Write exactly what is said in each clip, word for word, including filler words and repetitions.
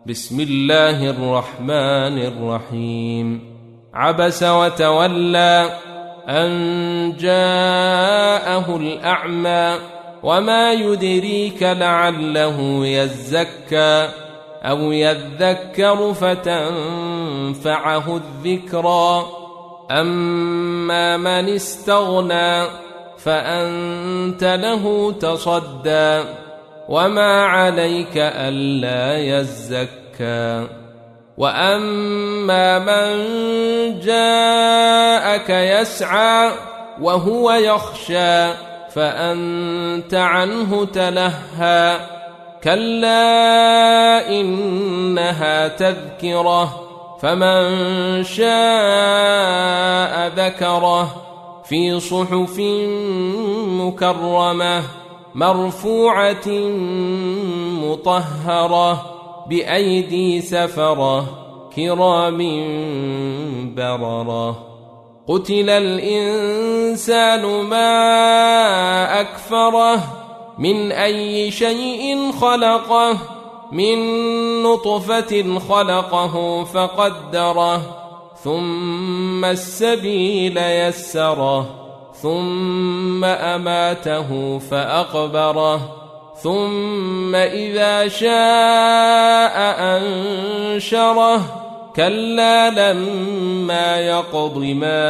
بسم الله الرحمن الرحيم. عبس وتولى أن جاءه الأعمى وما يدريك لعله يزكى أو يذكر فتنفعه الذكرى. أما من استغنى فأنت له تصدى وما عليك ألا يزكى. وأما من جاءك يسعى وهو يخشى فأنت عنه تلهى. كلا إنها تذكرة فمن شاء ذكره في صحف مكرمة مرفوعة مطهرة بأيدي سفرة كرام بررة. قتل الإنسان ما أكفره من أي شيء خلقه من نطفة خلقه فقدره ثم السبيل يسره ثم أماته فأقبره ثم إذا شاء أنشره. كلا لما يقض ما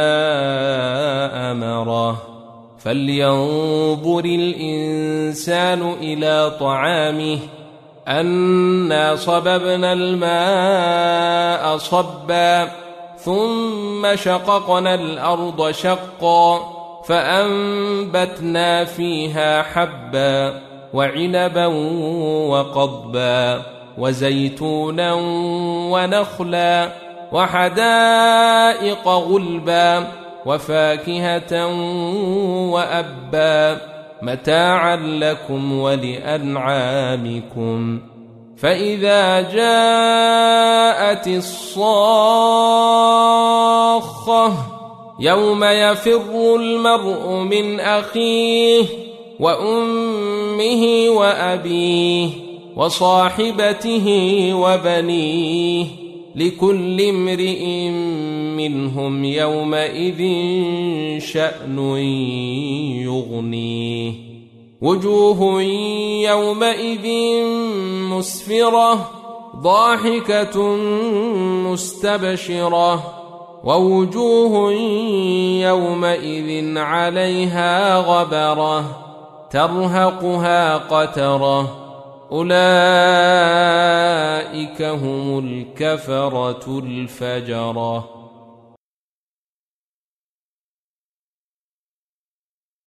أمره. فلينظر الإنسان إلى طعامه أنا صببنا الماء صبا ثم شققنا الأرض شقا فأنبتنا فيها حبا وعنبا وقضبا وزيتونا ونخلا وحدائق غلبا وفاكهة وأبا متاعا لكم ولأنعامكم. فإذا جاءت الصاخة يوم يفر المرء من أخيه وأمه وأبيه وصاحبته وبنيه لكل امرئ منهم يومئذ شأن يغنيه. وجوه يومئذ مسفرة ضاحكة مستبشرة ووجوه يومئذ عليها غبرة ترهقها قترة أولئك هم الكفرة الفجرة.